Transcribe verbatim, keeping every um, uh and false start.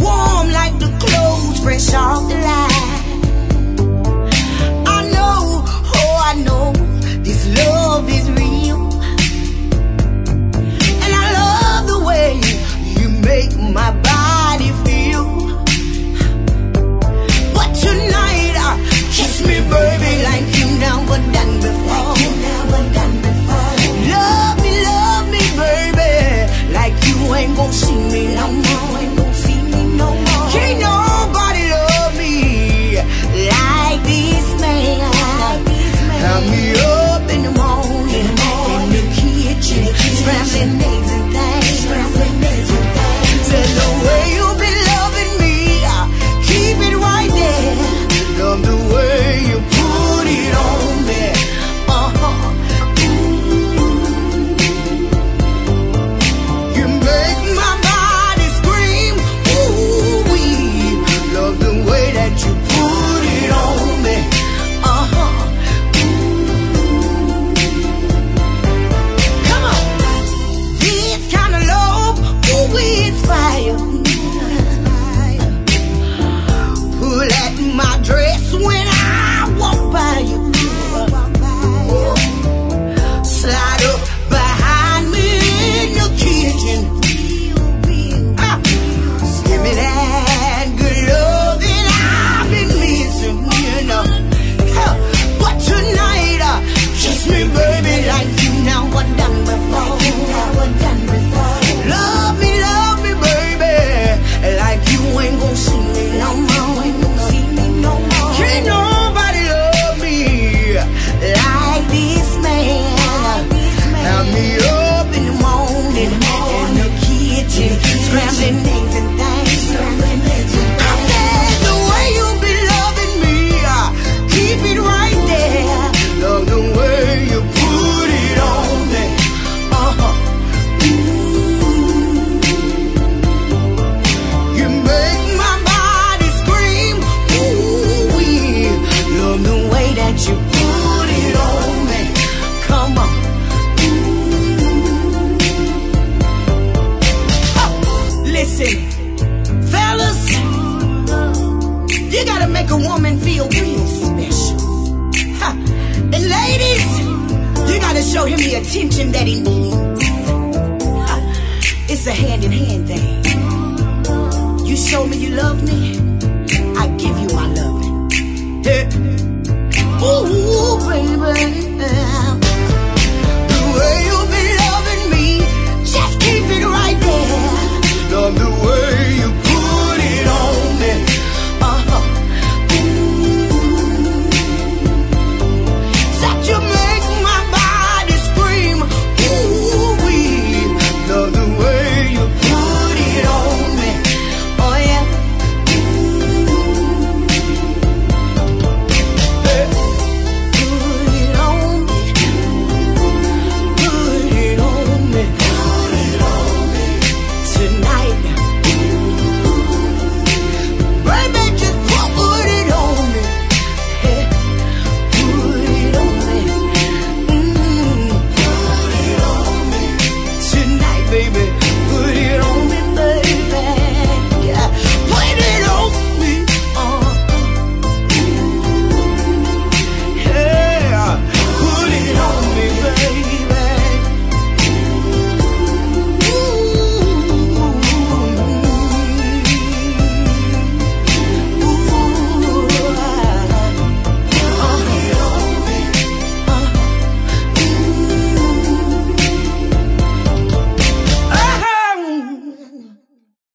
warm like the clothes fresh off the line. I know, oh I know, this love is real, and I love the way you make my body feel. But tonight, uh, kiss me baby like you never done before. Like you never done before. Love me, love me baby, like you ain't gon' see me no more. Ain't gon' see me no more. Can't nobody love me like this man. Like this man. Have me up in the morning, in the, morning, in the kitchen, scrambling eggs and things, scrambling eggs and things. Said the way you been loving me, uh, keep it right there. Love the way you put it on me. Uh-huh. You make my body scream. Ooh-wee. Love the way that you put it on me. Uh-huh. Come on. This kind of love, ooh-wee, it's fire. Pull at my dress when I walk by you. Slide up behind me in the kitchen. Ah, give me that good love that I've been missing, you know. Huh. But tonight, uh, kiss me baby like you never done before. Like you never done before. Love me, love me baby, like you ain't gon' see me no more. Ain't gon' see me no more. Can't nobody love me like this man. Have me up in the morning, in the kitchen, scrambling eggs and things. I said the way you been loving me, uh, keep it right there. Love the way you put it on me. Uh-huh. You make my body scream. Ooh-wee. Love the way that you put it on me. Come on. Listen, fellas, you gotta make a woman feel real special. Ha. And ladies, you gotta show him the attention that he needs. Ha. It's a hand-in-hand thing. You show me you love me,